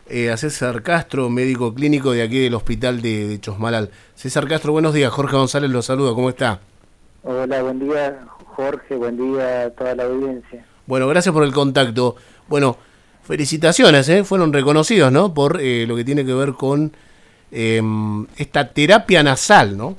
a César Castro, médico clínico de aquí del hospital de Chosmalal. César Castro, buenos días. Jorge González lo saluda, ¿cómo está? Hola, buen día Jorge, buen día a toda la audiencia. Bueno, gracias por el contacto. Bueno, felicitaciones, fueron reconocidos, ¿no? Por lo que tiene que ver con esta terapia nasal, ¿no?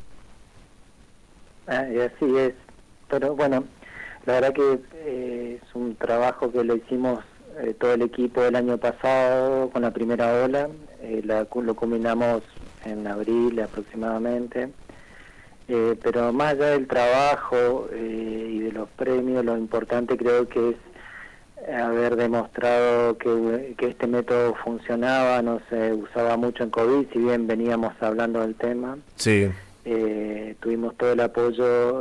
Así es, pero bueno, la verdad que es un trabajo que lo hicimos todo el equipo el año pasado con la primera ola, lo culminamos en abril aproximadamente. Pero más allá del trabajo y de los premios, lo importante creo que es haber demostrado que este método funcionaba, no se usaba mucho en COVID, si bien veníamos hablando del tema. Sí. Tuvimos todo el apoyo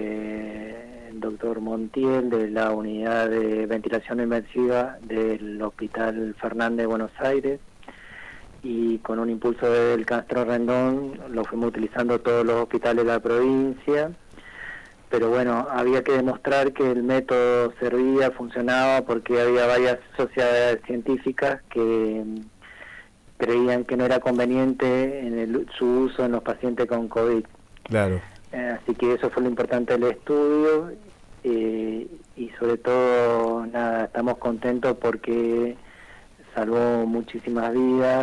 del doctor Montiel, de la unidad de ventilación inmersiva del Hospital Fernández de Buenos Aires, y con un impulso del Castro Rendón lo fuimos utilizando todos los hospitales de la provincia, pero bueno, había que demostrar que el método servía, funcionaba, porque había varias sociedades científicas que creían que no era conveniente su uso en los pacientes con COVID. Claro. Así que eso fue lo importante del estudio, y sobre todo, nada, estamos contentos porque salvó muchísimas vidas,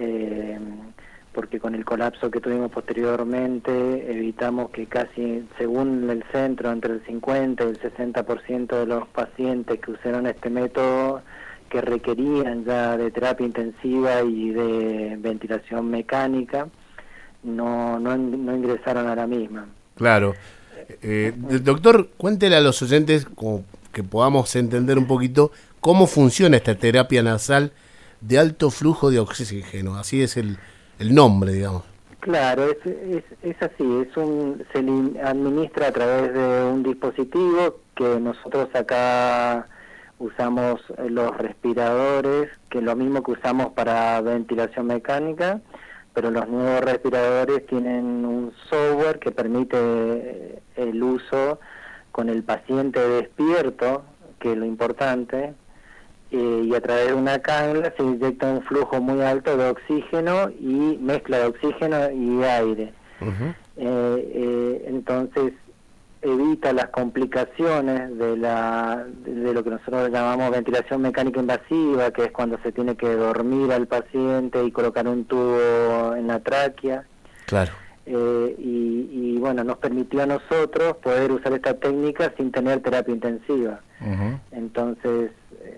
porque con el colapso que tuvimos posteriormente evitamos que casi, según el centro, entre el 50 y el 60% de los pacientes que usaron este método, que requerían ya de terapia intensiva y de ventilación mecánica, no ingresaron a la misma. Claro. Doctor, cuéntele a los oyentes, como que podamos entender un poquito cómo funciona esta terapia nasal de alto flujo de oxígeno. Así es el nombre, digamos. Claro, es así, se administra a través de un dispositivo que nosotros acá usamos los respiradores, que es lo mismo que usamos para ventilación mecánica, pero los nuevos respiradores tienen un software que permite el uso con el paciente despierto, que es lo importante, y a través de una cánula se inyecta un flujo muy alto de oxígeno y mezcla de oxígeno y aire. Uh-huh. Entonces evita las complicaciones de lo que nosotros llamamos ventilación mecánica invasiva, que es cuando se tiene que dormir al paciente y colocar un tubo en la tráquea. Claro. Y bueno, nos permitió a nosotros poder usar esta técnica sin tener terapia intensiva. Uh-huh. Entonces,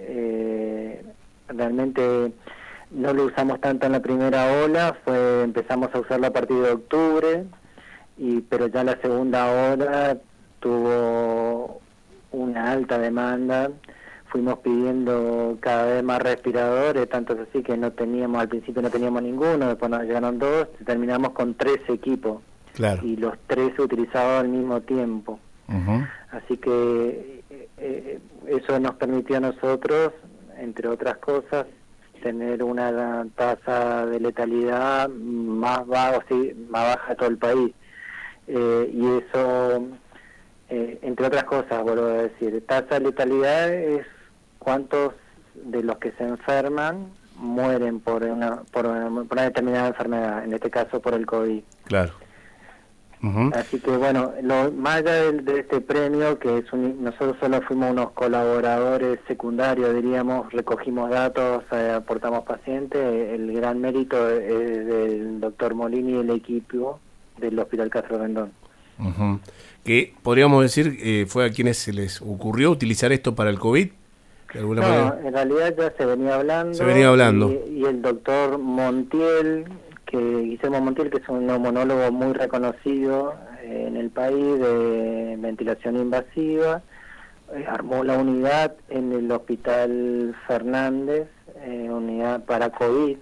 realmente no lo usamos tanto en la primera ola, empezamos a usarlo a partir de octubre, pero ya la segunda ola tuvo una alta demanda, fuimos pidiendo cada vez más respiradores, tanto es así que al principio no teníamos ninguno, después nos llegaron 2, terminamos con 3 equipos. Claro. Y los 3 se utilizaban al mismo tiempo. Uh-huh. Así que eso nos permitió a nosotros, entre otras cosas, tener una tasa de letalidad más baja de todo el país. Y eso, entre otras cosas, vuelvo a decir, tasa de letalidad es cuántos de los que se enferman mueren por una determinada enfermedad, en este caso por el COVID. Claro. Uh-huh. Así que bueno, más allá de este premio, que nosotros solo fuimos unos colaboradores secundarios, diríamos, recogimos datos, aportamos pacientes, el gran mérito es del doctor Molini y el equipo del Hospital Castro Rendón. Uh-huh. Que podríamos decir fue a quienes se les ocurrió utilizar esto para el COVID, de alguna manera. En realidad ya se venía hablando. Y el doctor Montiel, Guillermo Montiel, que es un neumonólogo muy reconocido en el país de ventilación invasiva, armó la unidad en el Hospital Fernández, unidad para COVID,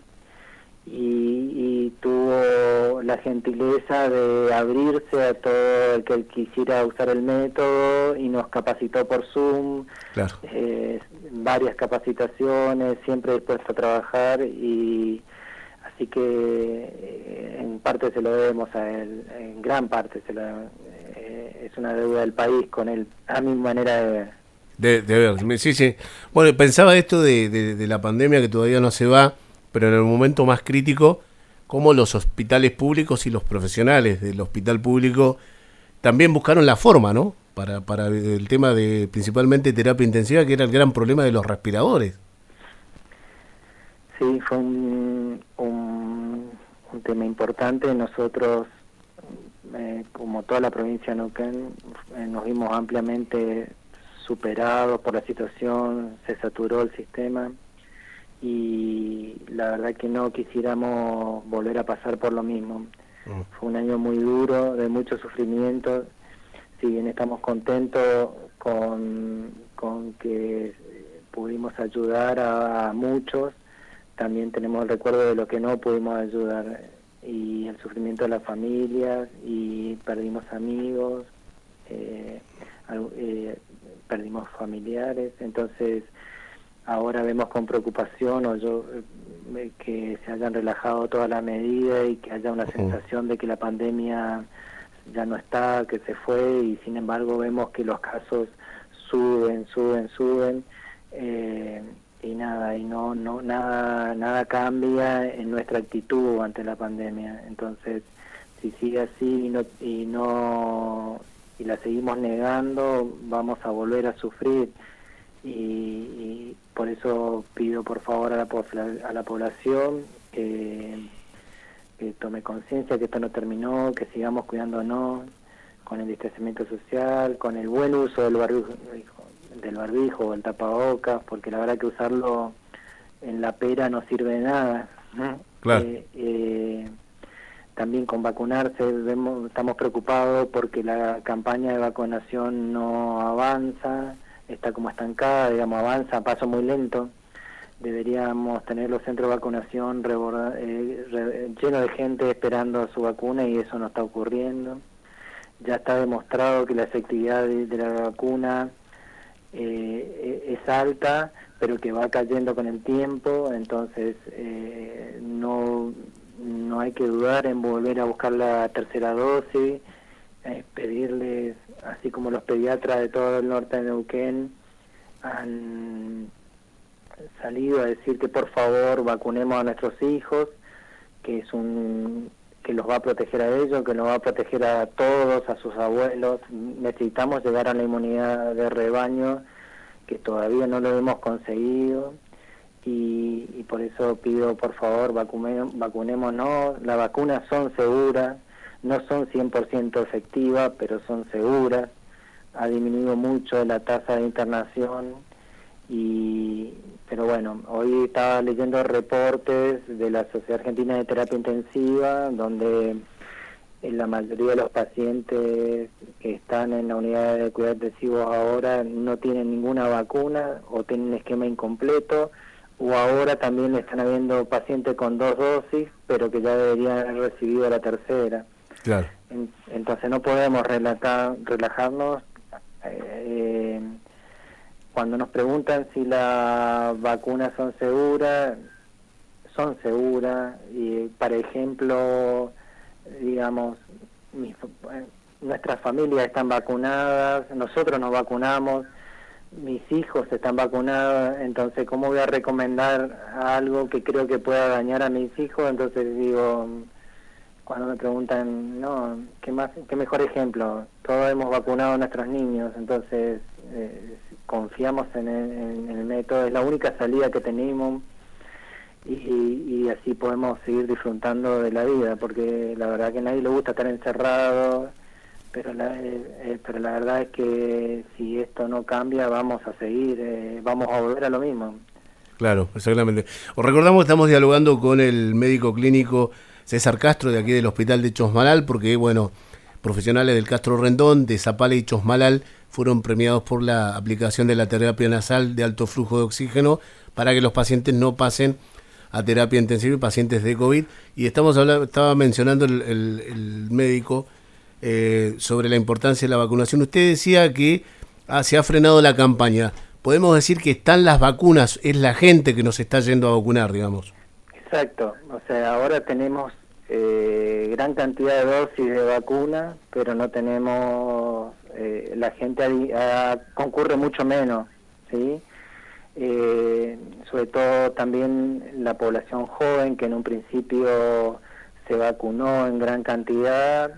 y tuvo la gentileza de abrirse a todo el que quisiera usar el método y nos capacitó por Zoom. Claro. Varias capacitaciones, siempre dispuesto a trabajar, y así que en parte se lo debemos a él, en gran parte es una deuda del país con él, a mi manera de ver. De ver, sí. Bueno, pensaba esto de la pandemia que todavía no se va, pero en el momento más crítico, como los hospitales públicos y los profesionales del hospital público también buscaron la forma, ¿no? Para el tema de principalmente terapia intensiva, que era el gran problema de los respiradores. Sí, fue un tema importante. Nosotros, como toda la provincia de Neuquén, nos vimos ampliamente superados por la situación, se saturó el sistema y la verdad que no quisiéramos volver a pasar por lo mismo. Fue un año muy duro, de mucho sufrimiento. Si bien estamos contentos con que pudimos ayudar a muchos, también tenemos el recuerdo de lo que no pudimos ayudar y el sufrimiento de las familias, y perdimos amigos, perdimos familiares. Entonces ahora vemos con preocupación que se hayan relajado todas las medidas y que haya una sensación de que la pandemia ya no está, que se fue, y sin embargo vemos que los casos suben y nada cambia en nuestra actitud ante la pandemia. Entonces, si sigue así y la seguimos negando, vamos a volver a sufrir, y por eso pido por favor a la población que tome conciencia que esto no terminó, que sigamos cuidándonos con el distanciamiento social, con el buen uso del barbijo o el tapabocas, porque la verdad que usarlo en la pera no sirve de nada, ¿no? Claro. También con vacunarse estamos preocupados porque la campaña de vacunación no avanza, está como estancada, digamos, avanza a paso muy lento. Deberíamos tener los centros de vacunación llenos de gente esperando su vacuna, y eso no está ocurriendo. Ya está demostrado que la efectividad de la vacuna es alta, pero que va cayendo con el tiempo. Entonces no hay que dudar en volver a buscar la tercera dosis, pedirles, así como los pediatras de todo el norte de Neuquén han salido a decir que por favor vacunemos a nuestros hijos, que que los va a proteger a ellos, que nos va a proteger a todos, a sus abuelos. Necesitamos llegar a la inmunidad de rebaño, que todavía no lo hemos conseguido, y por eso pido por favor vacunémonos. Las vacunas son seguras, no son 100% efectivas, pero son seguras. Ha disminuido mucho la tasa de internación, pero bueno, hoy estaba leyendo reportes de la Sociedad Argentina de Terapia Intensiva, donde la mayoría de los pacientes que están en la unidad de cuidados intensivos ahora no tienen ninguna vacuna o tienen un esquema incompleto, o ahora también están habiendo pacientes con 2 dosis, pero que ya deberían haber recibido la tercera. Claro. Entonces no podemos relajarnos. Cuando nos preguntan si las vacunas son seguras, y para ejemplo, digamos, nuestras familias están vacunadas, nosotros nos vacunamos, mis hijos están vacunados. Entonces ¿cómo voy a recomendar algo que creo que pueda dañar a mis hijos? Entonces digo, cuando me preguntan, no, qué mejor ejemplo, todos hemos vacunado a nuestros niños. Entonces confiamos en el método, es la única salida que tenemos, y así podemos seguir disfrutando de la vida, porque la verdad que a nadie le gusta estar encerrado, pero la verdad es que si esto no cambia vamos a seguir, vamos a volver a lo mismo. Claro, exactamente. Os recordamos que estamos dialogando con el médico clínico César Castro, de aquí del Hospital de Chosmalal, porque bueno, profesionales del Castro Rendón, de Zapala y Chosmalal fueron premiados por la aplicación de la terapia nasal de alto flujo de oxígeno para que los pacientes no pasen a terapia intensiva, y pacientes de COVID. Y estaba mencionando el médico sobre la importancia de la vacunación. Usted decía que se ha frenado la campaña. Podemos decir que están las vacunas, es la gente que nos está yendo a vacunar, digamos. Exacto, o sea, ahora tenemos gran cantidad de dosis de vacuna, pero no tenemos, la gente concurre mucho menos, ¿sí? sobre todo también la población joven, que en un principio se vacunó en gran cantidad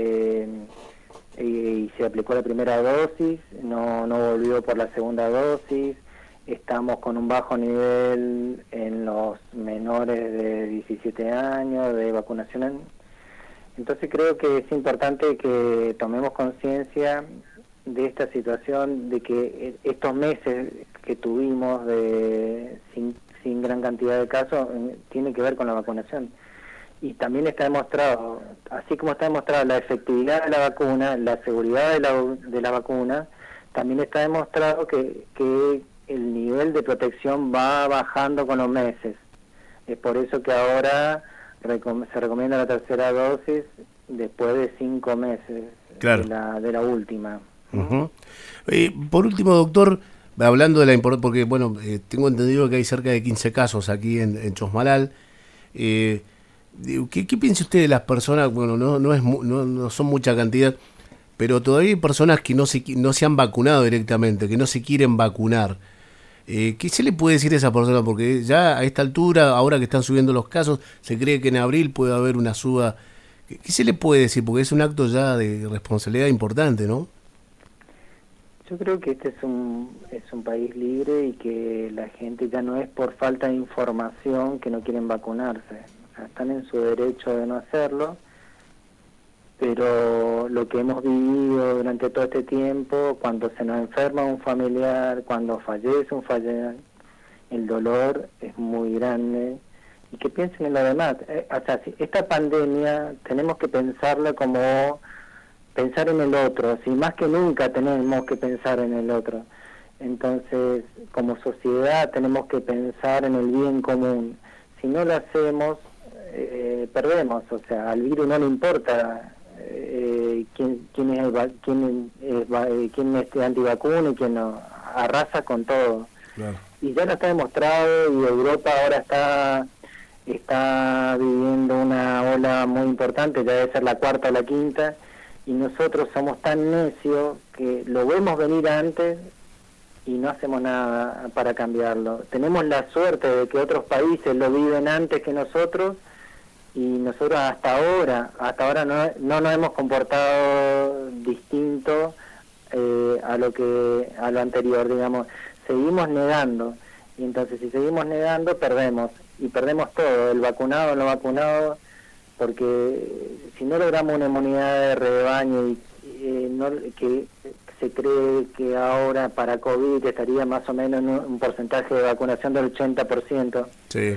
y se aplicó la primera dosis, no volvió por la segunda dosis. Estamos con un bajo nivel en los menores de 17 años de vacunación. Entonces creo que es importante que tomemos conciencia de esta situación, de que estos meses que tuvimos sin gran cantidad de casos tiene que ver con la vacunación. Y también está demostrado, así como está demostrada la efectividad de la vacuna, la seguridad de la vacuna, también está demostrado que el nivel de protección va bajando con los meses. Es por eso que ahora se recomienda la tercera dosis después de 5 meses. Claro. de la última. Uh-huh. Por último, doctor, hablando de la importancia, porque bueno, tengo entendido que hay cerca de 15 casos aquí en Chosmalal. ¿Qué piensa usted de las personas? Bueno, no son mucha cantidad, pero todavía hay personas que no se han vacunado directamente, que no se quieren vacunar. ¿Qué se le puede decir a esa persona? Porque ya a esta altura, ahora que están subiendo los casos, se cree que en abril puede haber una suba. ¿Qué se le puede decir? Porque es un acto ya de responsabilidad importante, ¿no? Yo creo que este es un país libre y que la gente ya no es por falta de información que no quieren vacunarse. O sea, están en su derecho de no hacerlo, pero lo que hemos vivido durante todo este tiempo, cuando se nos enferma un familiar, cuando fallece un familiar, el dolor es muy grande. Y que piensen en lo demás. O sea, esta pandemia tenemos que pensarla como pensar en el otro, si más que nunca tenemos que pensar en el otro. Entonces, como sociedad tenemos que pensar en el bien común. Si no lo hacemos, perdemos. O sea, al virus no le importa quién es antivacuna y quién no. Arrasa con todo. Claro. Y ya lo está demostrado, y Europa ahora está viviendo una ola muy importante, ya debe ser la cuarta o la quinta, y nosotros somos tan necios que lo vemos venir antes y no hacemos nada para cambiarlo. Tenemos la suerte de que otros países lo viven antes que nosotros, y nosotros hasta ahora no nos hemos comportado distinto a lo anterior, digamos. Seguimos negando, y entonces si seguimos negando perdemos, y perdemos todo, el vacunado, el no vacunado, porque si no logramos una inmunidad de rebaño que se cree que ahora para COVID estaría más o menos en un porcentaje de vacunación del 80%, sí.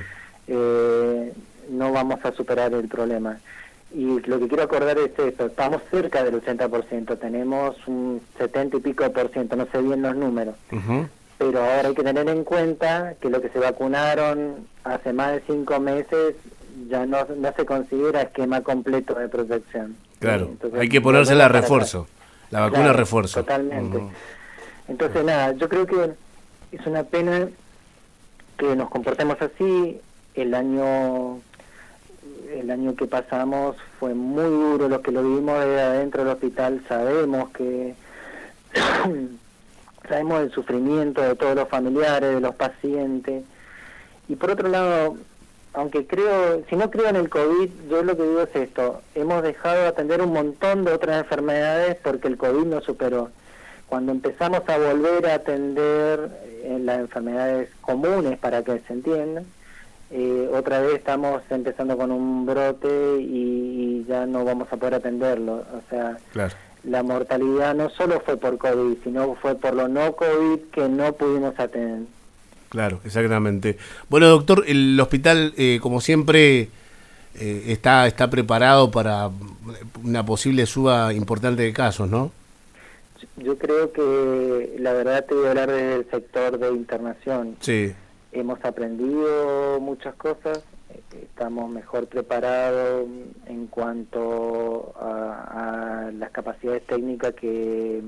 No vamos a superar el problema. Y lo que quiero acordar es esto: estamos cerca del 80%, tenemos un 70 y pico %, no sé bien los números. Uh-huh. Pero ahora hay que tener en cuenta que lo que se vacunaron hace más de 5 meses ya no se considera esquema completo de protección. Claro, entonces, hay que ponérsela refuerzo, la vacuna, claro, refuerzo. Totalmente. Uh-huh. Entonces, nada, yo creo que es una pena que nos comportemos así. El año que pasamos fue muy duro, los que lo vivimos desde adentro del hospital sabemos que sabemos el sufrimiento de todos los familiares, de los pacientes. Y por otro lado, aunque si no creo en el COVID, yo lo que digo es esto: hemos dejado de atender un montón de otras enfermedades porque el COVID nos superó. Cuando empezamos a volver a atender las enfermedades comunes, para que se entiendan, otra vez estamos empezando con un brote y ya no vamos a poder atenderlo. O sea, claro, la mortalidad no solo fue por COVID, sino fue por lo no COVID que no pudimos atender. Claro, exactamente. Bueno, doctor, el hospital, como siempre, está preparado para una posible suba importante de casos, ¿no? Yo creo que, la verdad, te voy a hablar desde el sector de internación. Sí. Hemos aprendido muchas cosas, estamos mejor preparados en cuanto a las capacidades técnicas que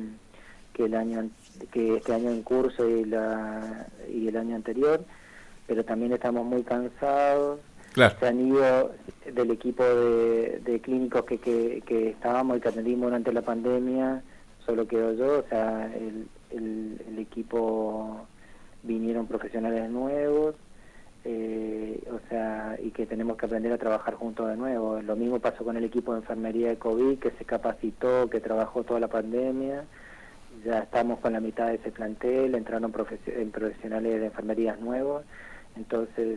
este año en curso y el año anterior, pero también estamos muy cansados. Claro. Se han ido del equipo de clínicos que estábamos y que atendimos durante la pandemia, solo quedo yo. O sea, el equipo vinieron profesionales nuevos, y que tenemos que aprender a trabajar juntos de nuevo. Lo mismo pasó con el equipo de enfermería de COVID, que se capacitó, que trabajó toda la pandemia. Ya estamos con la mitad de ese plantel, entraron profesionales de enfermerías nuevos, entonces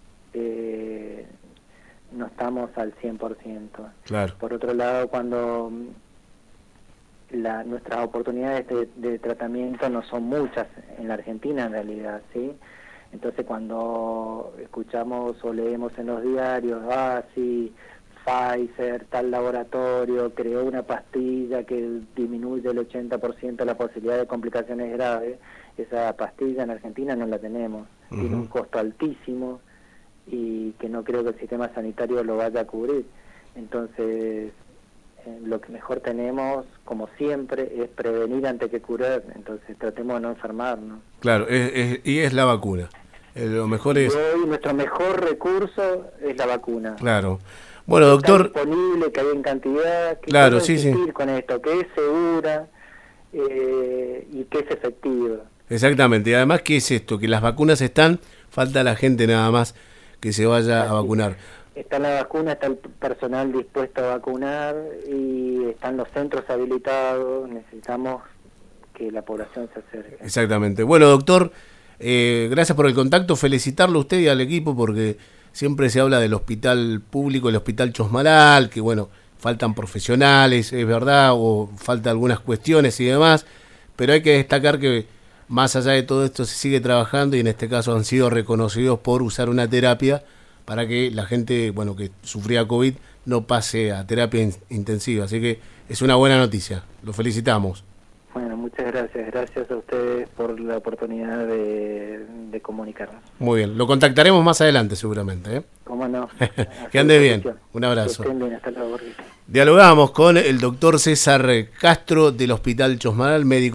no estamos al 100%. Claro. Por otro lado, cuando nuestras oportunidades de tratamiento no son muchas en la Argentina en realidad, ¿sí? Entonces cuando escuchamos o leemos en los diarios, sí, Pfizer, tal laboratorio, creó una pastilla que disminuye el 80% la posibilidad de complicaciones graves, esa pastilla en Argentina no la tenemos, tiene un costo altísimo y que no creo que el sistema sanitario lo vaya a cubrir. Entonces, lo que mejor tenemos, como siempre, es prevenir antes que curar, entonces tratemos de no enfermarnos. Claro, y es la vacuna. Lo mejor es... Y hoy nuestro mejor recurso es la vacuna. Claro. Bueno, doctor... Está disponible, que hay en cantidad, que claro, sí, sí. Con esto, que es segura y que es efectiva. Exactamente, y además, ¿qué es esto? Que las vacunas están, falta la gente nada más que se vaya a vacunar. Está la vacuna, está el personal dispuesto a vacunar y están los centros habilitados, necesitamos que la población se acerque. Exactamente. Bueno, doctor, gracias por el contacto, felicitarlo a usted y al equipo porque siempre se habla del hospital público, el hospital Chosmalal, que bueno, faltan profesionales, es verdad, o falta algunas cuestiones y demás, pero hay que destacar que más allá de todo esto se sigue trabajando y en este caso han sido reconocidos por usar una terapia para que la gente, bueno, que sufría COVID no pase a terapia intensiva. Así que es una buena noticia. Lo felicitamos. Bueno, muchas gracias. Gracias a ustedes por la oportunidad de comunicarnos. Muy bien. Lo contactaremos más adelante seguramente, ¿eh? ¿Cómo no? Que ande bien. Un abrazo. Que estén bien. Hasta luego. Dialogamos con el doctor César Castro del Hospital Chosmalal, médico.